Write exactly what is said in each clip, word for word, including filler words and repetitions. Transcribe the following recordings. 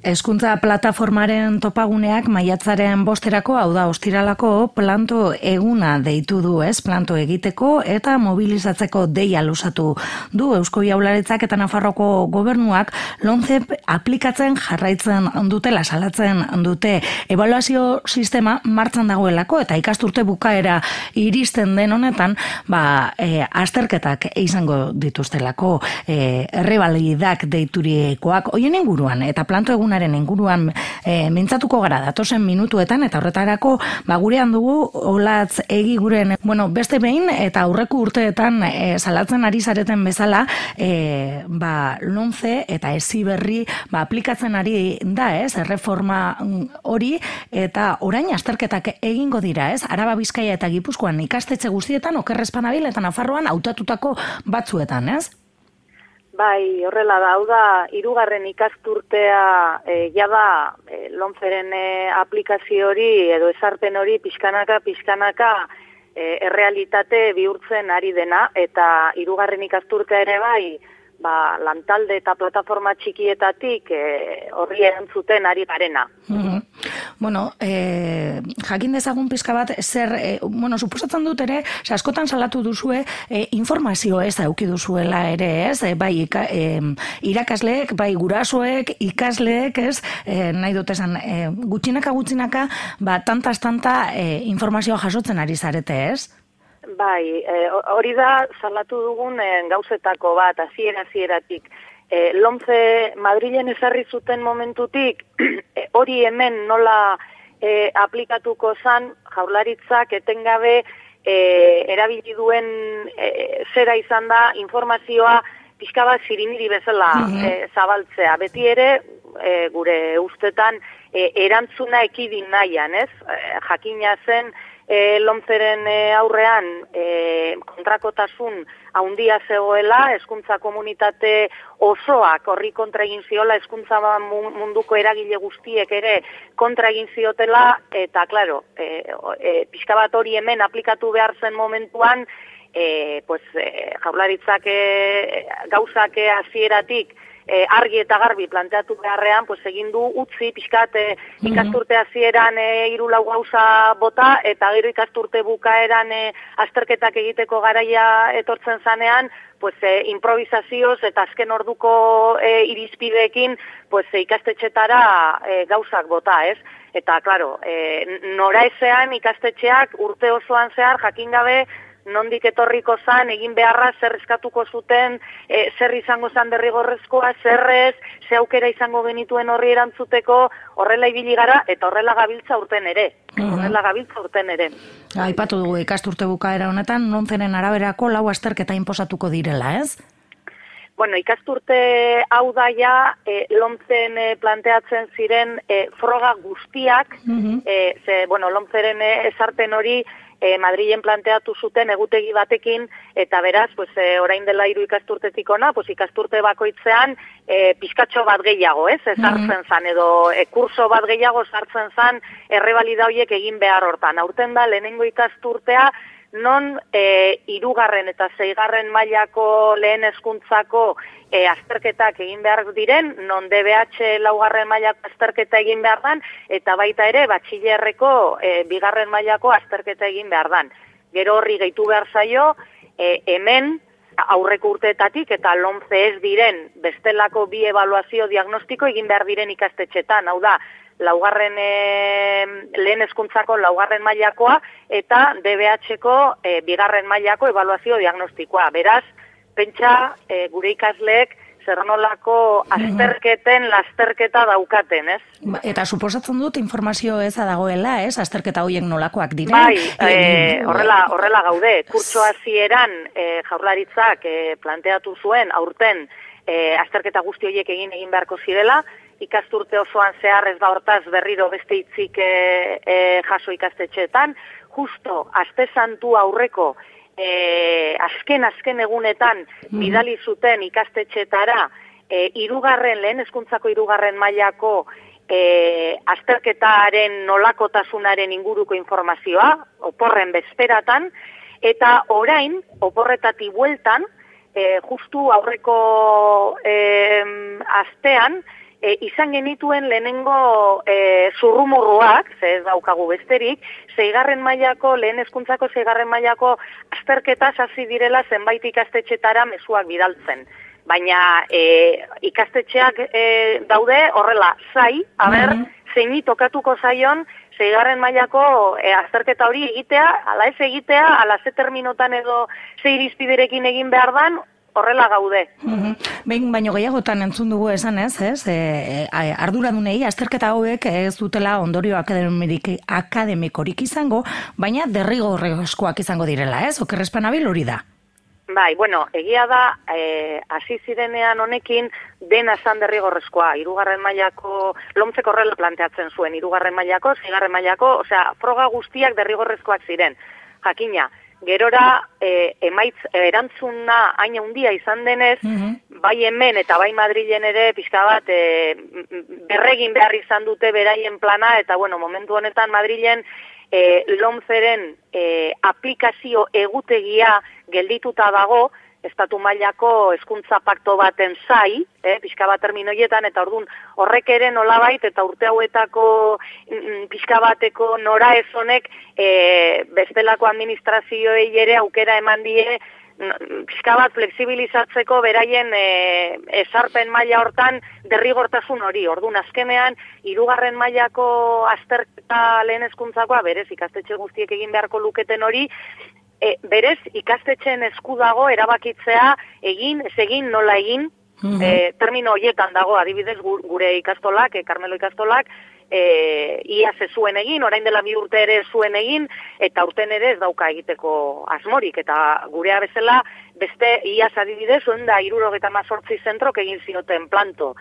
Hezkuntza plataformaren topaguneak maiatzaren bosterako, hau da ostiralako, planto eguna deitu du, ez? Planto egiteko eta mobilizatzeko deia luzatu du Eusko Jaurlaritzak eta Nafarroko gobernuak lomce aplikatzen jarraitzen dutela, salatzen dute. Ebaluazio sistema martxan dagoelako eta ikasturte bukaera iristen den honetan, ba, e, azterketak izango dituztelako, e, errebalidak deiturikoak, hoien inguruan eta planto eguna inguruan e, mintzatuko gara datozen minutuetan eta horretarako ba, gurean dugu Olatz Egiguren, bueno, beste behin eta aurreko urteetan e, salatzen ari zareten bezala e, ba, lomce eta Heziberri ba, aplikatzen ari da, ez, erreforma hori eta orain azterketak egingo dira, ez, Araba, Bizkaia eta Gipuzkoan ikastetxe guztietan, Okerrez Panabil eta Nafarroan hautatutako batzuetan, ez? Bai, horrela da, hau da, hirugarren ikasturtea e, jada e, lomceren e, aplikazio hori edo ezarpen hori pixkanaka, pixkanaka e, errealitate bihurtzen ari dena, eta hirugarren ikasturtea ere bai, ba, lantalde eta plataforma txikietatik e, horri erantzuten ari garena. Mm-hmm. Bueno, eh, jakin dezagun pizka bat, zer, eh, bueno, suposatzen dut ere, askotan salatu duzue, eh, informazio ez dauki duzuela ere, ez, eh, bai ika, eh, irakasleek, bai gurasoek, ikasleek, ez, eh, nahi dut esan, eh, gutxinaka gutxinaka, ba, tantaz tanta eh, informazioa jasotzen ari zarete, ez? Bai, hori e, da salatu dugun e, gauzetako bat, hasiera hasieratik. E, lomce Madrilen ezarri zuten momentutik, hori e, hemen nola e, aplikatuko zan, Jaurlaritzak etengabe e, erabili duen e, zera izan da informazioa pixka bat zirimiri bezala e, zabaltzea. Beti ere, e, gure ustetan, e, erantzuna ekidin nahian, ez? E, jakina zen, E, lomceren e, aurrean e, kontrakotasun haundia zegoela, hezkuntza komunitate osoak horri kontra egin ziola, hezkuntza munduko eragile guztiek ere kontra egin ziotela, eta, klaro, e, e, pixka bat hori hemen aplikatu behar zen momentuan, e, pues, e, Jaurlaritzak e, gauzak hasieratik E, argi eta garbi planteatu beharrean, pues egin du utzi pixkat e, ikasturte hasieran e, hiru lau gauza bota eta gero ikasturte bukaeran e, azterketak egiteko garaia etortzen zanean, pues e, improvisazioz eta azken orduko e, irizpideekin pues e, ikastetxetara e, gauzak bota, ez? Eta claro, e, noraezean ikastetxeak urte osoan zehar jakin gabe nondik etorriko zan, egin beharra, zer eskatuko zuten, e, zer izango zan derrigorrezkoa, zerrez, ze aukera izango genituen horri erantzuteko, horrela ibili gara, eta horrela gabiltza urten ere. Horrela gabiltza urten ere. Aipatu dugu ikasturte bukaera honetan, lomceren araberako lau azterketa inposatuko direla, ez? Bueno, ikasturte hau da ja, e, lomcen e, planteatzen ziren e, froga guztiak, uh-huh. e, ze, bueno, lomceren e, ezarpen hori, E, Madrilen planteatu zuten egutegi batekin, eta beraz, pues, e, orain dela hiru ikasturtetik ona, pues, ikasturte bakoitzean e, pizkatxo bat gehiago, ez? Ezartzen mm-hmm. zan, edo e, kurso bat gehiago sartzen zan errebalida horiek egin behar hortan. Aurten da, lehenengo ikasturtea, non e, irugarren eta zeigarren mailako lehen hezkuntzako e, azterketak egin behar diren, non D B H laugarren mailako azterketa egin behar dan, eta baita ere batxilerreko e, bigarren mailako azterketa egin behar dan. Gero horri gehitu behar zaio, e, hemen aurreko urteetatik eta lomce ez diren bestelako bi ebaluazio diagnostiko egin behar diren ikastetxetan, hau da, laugarren e, lehen hezkuntzako laugarren mailakoa eta D B H-ko e, bigarren mailako ebaluazio diagnostikoa. Beraz, pentsa e, gure ikasleek zer nolako azterketen lasterketa daukaten, ez? Eta suposatzen dut informazio eza dagoela, ez? Azterketa horiek nolakoak diren? Bai, e, horrela, horrela gaude. Kurtso hasieran e, Jaurlaritzak e, planteatu zuen aurten e, azterketa guzti horiek egin egin beharko zirela, ikasturte osoan zehar ez da hortaz berriro beste hitzik e, e, jaso ikastetxeetan, justo aste santu aurreko e, azken azken egunetan bidali zuten ikastetxeetara e, irugarren lehen hezkuntzako irugarren mailako e, azterketaren nolakotasunaren inguruko informazioa, oporren bezperatan, eta orain, oporretati bueltan, e, justu aurreko e, astean, e, izan genituen lehenengo e, zurrumurruak, ze ez daukagu besterik, zeigarren mailako, lehen hezkuntzako zeigarren mailako azterketa hasi direla zenbait ikastetxetara mezuak bidaltzen. Baina e, ikastetxeak e, daude horrela zai, haber, mm -hmm. zeini tokatuko zaion zeigarren mailako e, azterketa hori egitea, ala ez egitea, ala ze terminotan edo ze irizpiderekin egin behar dan, horrela gaude. Mm-hmm. Behin baino gehiagotan entzun dugu esan ez, ez? E, e, arduradunei azterketa hauek ez dutela ondorio akademikorik izango, baina derrigorrezkoak izango direla, ez? Okerrespan abil hori da. Bai, bueno, egia da, eh, hasi zirenean honekin dena zan derrigorrezkoa, hirugarren mailako, lomtzek horrela planteatzen zuen, hirugarren mailako, seigarren mailako, osea, froga guztiak derrigorrezkoak ziren. Jakina, gerora eh, emaitz erantzuna hain handia izan denez, mm-hmm. bai hemen eta bai Madrilen ere pixka bat eh, berregin behar izan dute beraien plana, eta bueno, momentu honetan Madrilen E, lomzeren e, aplikazio egutegia geldituta dago, estatu mailako hezkuntza pakto baten zai, eh, pixka bat terminoietan, eta ordun horrek ere nolabait, eta urte hauetako mm, pixka bateko nora ez honek e, bestelako administrazioei ere aukera eman die, pixka bat flexibilizatzeko beraien e, esarpen maila hortan derrigortasun hori. Orduan azkenean hirugarren mailako azterketa lehen hezkuntzakoa berez ikastetxe guztiek egin beharko luketen hori, e, berez ikastetxeen esku dago erabakitzea egin, ez egin, nola egin, mm-hmm. e, termino horietan dago, adibidez gure ikastolak, e, Karmelo ikastolak, E, ia ze zuen egin, orain dela bi urte ere zuen egin, eta urten ere ez dauka egiteko asmorik, eta gurea bezala beste iaz adibidez, zuen da hirurogeita hemezortzi zentrok egin zioten planto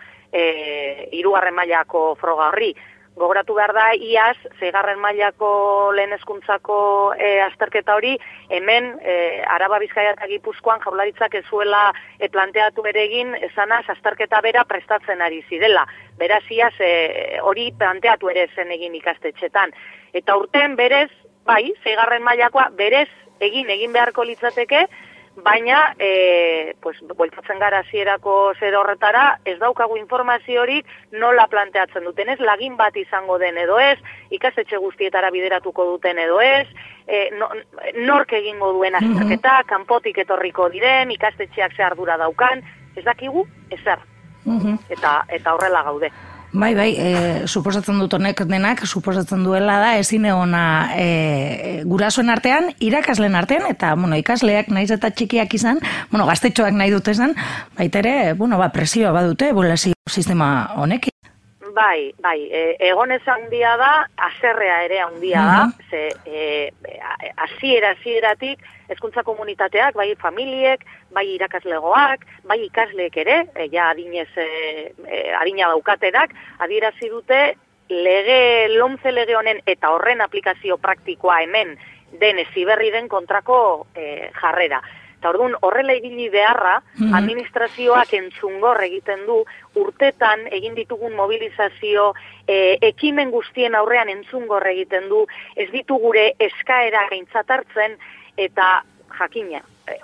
e, hirugarren mailako froga horri. Gogoratu behar da, iaz, seigarren mailako lehen hezkuntzako e, azterketa hori, hemen e, Araba, Bizkaia eta Gipuzkoan jaurlaritzak ez zuela e, planteatu ere egin, esanaz, azterketa bera prestatzen ari zirela. Beraz, iaz, e, hori planteatu ere zen egin ikastetxetan. Eta urten berez, bai, seigarren mailakoa berez egin egin beharko litzateke, baina, e, pues, bueltatzen gara hasierako zer horretara, ez daukagu informaziorik nola planteatzen duten ez, lagin bat izango den edo ez, ikastetxe guztietara bideratuko duten edo ez, e, no, nork egingo duen azterketa, mm-hmm. kanpotik etorriko diren, ikastetxeak ze ardura daukan, ez dakigu, ezer. Mm-hmm. Eta, eta horrela gaude. Bai, bai, e, suposatzen dut honek denak, suposatzen duela da ezin egona e, gurasoen artean, irakasleen artean, eta bueno, ikasleak naiz eta txikiak izan, bueno, gaztetxoak nahi dute zen, baitere, bueno, ba, presioa badute, ebolazio sistema honekin. Bai, bai, e, egonez handia da, haserrea ere handia da, uh-huh. ze e, hasiera hasieratik hezkuntza komunitateak, bai familiek, bai irakaslegoak, bai ikasleek ere, e, ja adinez, e, e, adina daukatenak, adierazi dute lege, lomze lege honen eta horren aplikazio praktikoa hemen den heziberri den kontrako e, jarrera. Eta orduan horrela ibili beharra, mm-hmm. administrazioak entzungor egiten du, urtetan egin ditugun mobilizazio, e, ekimen guztien aurrean entzungor egiten du, ez ditu gure eskaera gaintzat hartzen, eta jakina.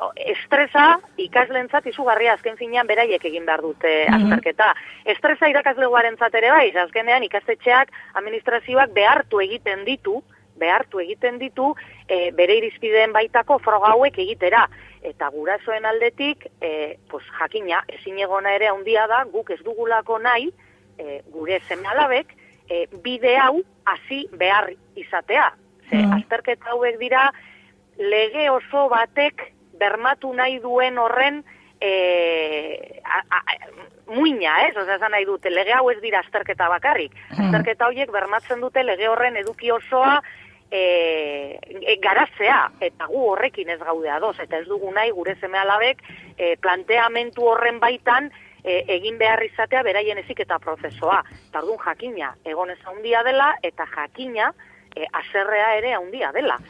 Estresa ikaslentzat izugarria azken finean beraiek egin behar dute azterketa. Mm-hmm. Estresa irakaslegoarentzat ere bai, azkenean ikastetxeak, administrazioak behartu egiten ditu, behartu egiten ditu e, bere irizpideen baitako froga hauek egitera. Eta gurasoen aldetik, e, pues, jakina, ezin egona ere handia da, guk ez dugulako nahi, e, gure seme-alabek, e, bide hau hasi behar izatea. Ze, mm. azterketa hauek dira, lege oso batek bermatu nahi duen horren e, a, a, muina, ez? Osea, esan nahi dute, lege hau ez dira azterketa bakarrik. Mm. Azterketa horiek bermatzen dute lege horren eduki osoa, E, e, garatzea, eta gu horrekin ez gaude ados, eta ez dugu nahi gure seme-alabek e, planteamentu horren baitan e, egin behar izatea beraien heziketa prozesoa. Tardun jakina, egonez handia dela, eta jakina, e, haserrea ere handia dela.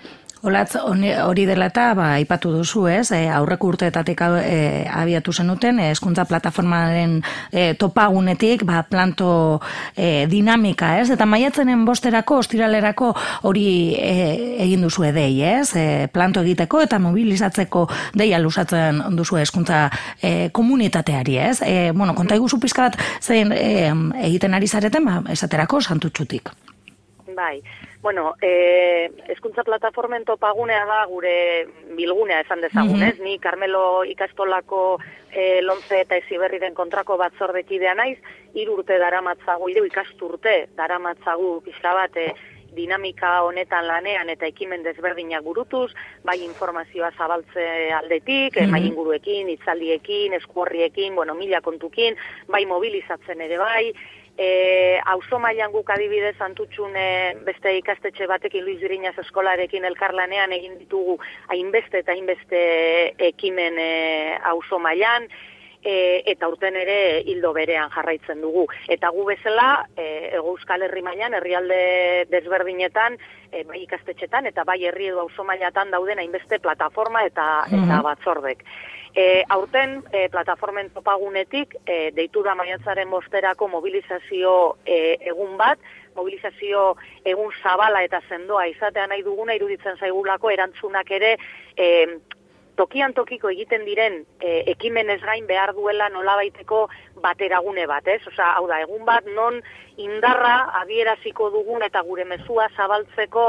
Olatz, hori dela eta, ba, ipatu duzu, ez, e, aurreko urteetatik e, abiatu zenuten, hezkuntza plataformaren e, topagunetik, ba, planto e, dinamika, ez, eta maiatzenen bosterako, ostiralerako hori e, egin duzu edei, ez, e, planto egiteko eta mobilizatzeko deia lusatzen duzu hezkuntza e, komunitateari, ez, e, bueno, konta iguzu pizka bat zein e, egiten ari zareten, ba, esaterako Santutxutik. Bai, bueno, eh, hezkuntza plataformen topagunea da gure bilgunea esan dezagun, ez? Mm-hmm. Ni Karmelo ikastolako eh, Lomce eta Heziberriren kontrako batzordekidea naiz, hiru urte daramatzagu, hiru ikasturte daramatzagu pixka bat eh, dinamika honetan lanean eta ekimen desberdinak burutuz, bai informazioa zabaltze aldetik, mm-hmm. bai inguruekin, hitzaldiekin, eskuorriekin, bueno, mila kontukin, bai mobilizatzen ere bai. E, auzo mailan guk adibidez Santutxun beste ikastetxe batekin Luis Biriñas eskolarekin elkarlanean egin ditugu hainbeste eta hainbeste ekimen e, auzo mailan e, eta urten ere hildo berean jarraitzen dugu. Eta gu bezala e, Hego Euskal Herri mailan herrialde desberdinetan e, bai ikastetxetan eta bai herri edo auzo mailatan dauden hainbeste plataforma eta, mm-hmm. eta batzordek. E, aurten, e, plataformen topagunetik, e, deitu da maiatzaren bosterako mobilizazio e, egun bat, mobilizazio egun zabala eta sendoa izatea nahi duguna, iruditzen zaigulako erantzunak ere e, tokian tokiko egiten diren e, ekimenez gain behar duela nolabaiteko bateragune bat, ez? Osea, hau da, egun bat non indarra adieraziko dugun eta gure mezua zabaltzeko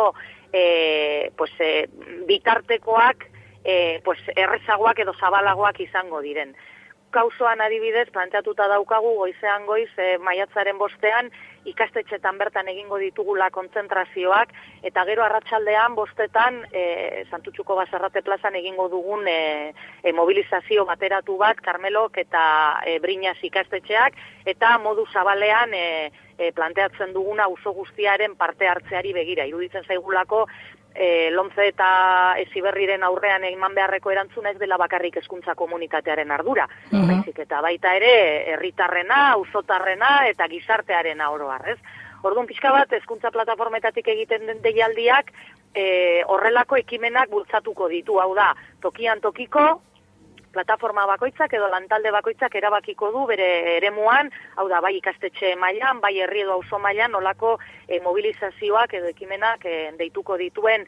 e, pues, e, bitartekoak E, pues, errezagoak edo zabalagoak izango diren. Kauzoan adibidez, planteatuta daukagu goizean goiz, e, maiatzaren bostean, ikastetxetan bertan egingo ditugula kontzentrazioak, eta gero arratsaldean bostetan, e, Santutxuko Basarrate plazan egingo dugun e, e, mobilizazio bateratu bat, Karmelok eta e, Briñas ikastetxeak, eta modu zabalean e, e, planteatzen duguna auzo guztiaren parte hartzeari begira. Iruditzen zaigulako, E, Lomce eta Heziberriren aurrean eman beharreko erantzuna ez dela bakarrik hezkuntza komunitatearen ardura. Uh-huh. Baizik eta baita ere herritarrena, auzotarrena eta gizartearena oro har, ez? Orduan pixka bat hezkuntza plataformetatik egiten den deialdiak e, horrelako ekimenak bultzatuko ditu, hau da, tokian tokiko plataforma bakoitzak edo lantalde bakoitzak erabakiko du bere eremuan, hau da, bai ikastetxe mailan, bai herri edo auzo mailan, nolako e, mobilizazioak edo ekimenak e, deituko dituen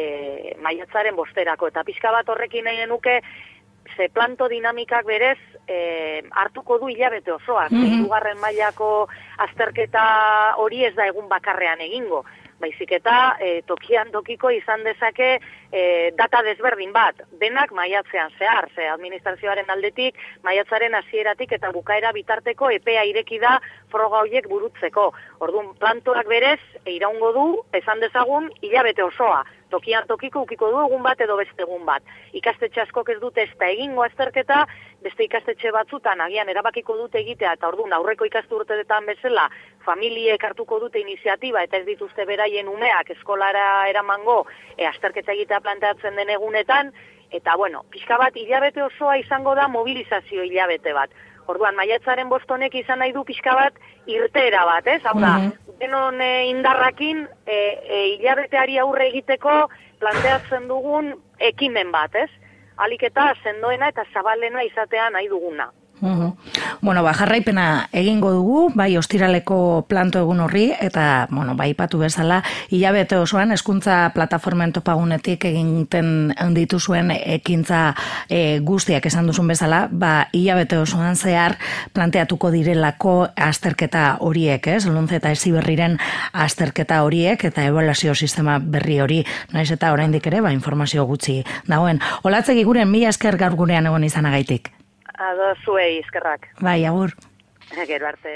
e, maiatzaren bosterako. Eta pixka bat horrekin nahi genuke, ze planto dinamikak berez e, hartuko du hilabete osoak. Mm-hmm. Hirugarren mailako azterketa hori ez da egun bakarrean egingo. Baizik eta e, tokian tokiko izan dezake e, data desberdin bat, denak maiatzean zehar, ze administrazioaren aldetik, maiatzaren hasieratik eta bukaera bitarteko epea ireki da froga horiek burutzeko. Orduan, plantoak berez, e, iraungo du, esan dezagun, hilabete osoa. Tokian tokiko ukiko du egun bat edo beste egun bat. Ikastetxe askok ez dute ez da egingo azterketa, beste ikastetxe batzutan agian erabakiko dute egitea, eta orduan aurreko ikasturteetan bezala familiek hartuko dute iniziatiba eta ez dituzte beraien umeak eskolara eramango e, azterketa egitea planteatzen den egunetan, eta bueno, pixka bat hilabete osoa izango da mobilizazio hilabete bat. Orduan, maiatzaren bostonek izan nahi du pixka bat irteera bat, ez? Hau da, mm-hmm. denon e, indarrakin e, e, hilabeteari aurre egiteko planteatzen dugun ekimen bat, ez? Alik eta sendoena eta zabalena izatea nahi duguna. Uhum. Bueno, ba, jarraipena egingo dugu, bai ostiraleko planto egun horri, eta, bueno, bai ipatu bezala, hilabete osoan, hezkuntza plataformen topagunetik eginten dituzuen ekintza e, guztiak esan duzun bezala, ba, hilabete osoan zehar planteatuko direlako azterketa horiek, ez? Lomce eta Heziberriren azterketa horiek, eta ebaluazio sistema berri hori, naiz eta oraindik ere, ba, informazio gutxi dagoen. Olatzegi guren, mila esker gaur gurean egon izanagaitik. Ado zuei eskerrak. Bai, agur. Gero arte.